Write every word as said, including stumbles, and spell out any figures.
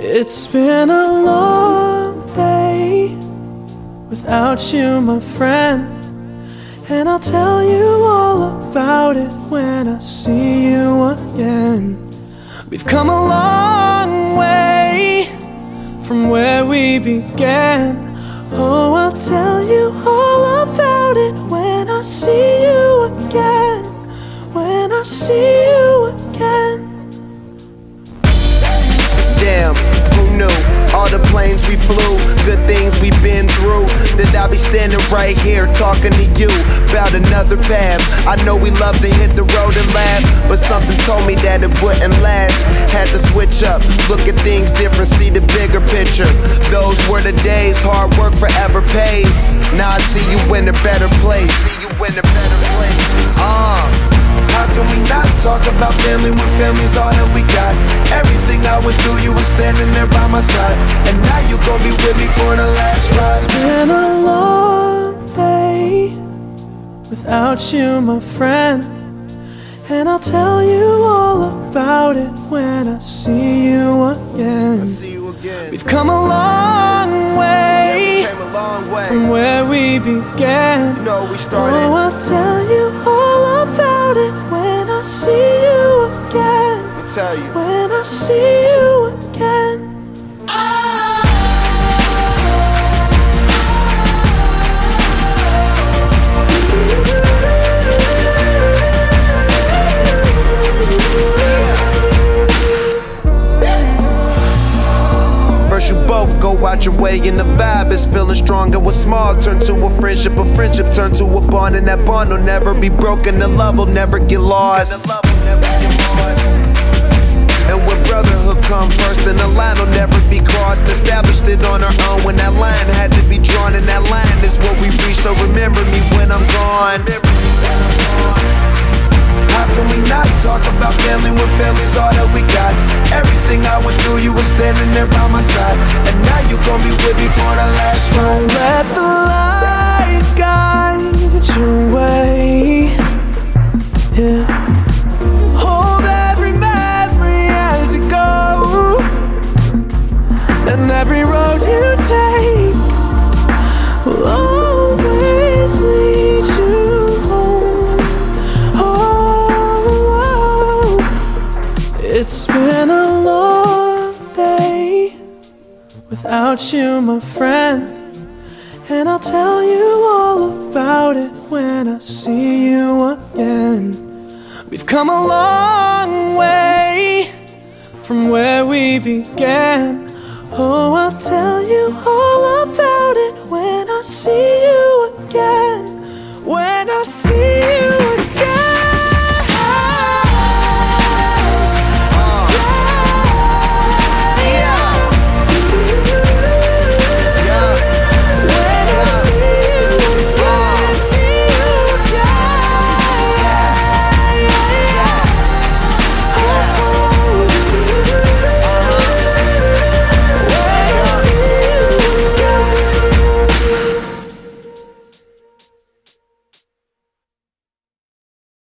It's been a long day without you, my friend, and I'll tell you all about it when I see you again. We've come a long way from where we began. Oh, I'll tell you all about it when I see you again. When I see you again. Damn, who knew? All the planes we flew, good things we've been through, that I'll be standing right here talking to you about another path. I know we love to hit the road and laugh, but something told me that it wouldn't last. Had to switch up, look at things different, see the bigger picture. Those were the days, hard work forever pays. Now I see you in a better place. See you in a better place. Uh How can we not talk about family when family's all that we got? Everything I went through, you were standing there by my side, and now you gon' be with me for the last ride. It's been a long day without you, my friend, and I'll tell you all about it when I see you again. I see you again. We've come a long way, yeah, we came a long way from where we began. You know we started. Oh, I'll tell you all about it when I see you again. I'll tell you. When I see you again. First you both go out your way and the vibe is feeling strong, and what's small turn to a friendship, a friendship turn to a bond, and that bond will never be broken, the love will never get lost. And when brotherhood come first, then the line will never be crossed. Established it on our own when that line had to be drawn, and that line is what we reach, so remember me when I'm gone. How can we not talk about family when family's all that we got? Everything I went through, you were standing there by my side, and now you gon' be with me for the last ride. Don't let the light guide your way. Yeah. Hold every memory as you go, and every road you take will always lead you home. Oh, it's been a long day without you, my friend, and I'll tell you all about it when I see you again. We've come a long way from where we began. Oh, I'll tell you all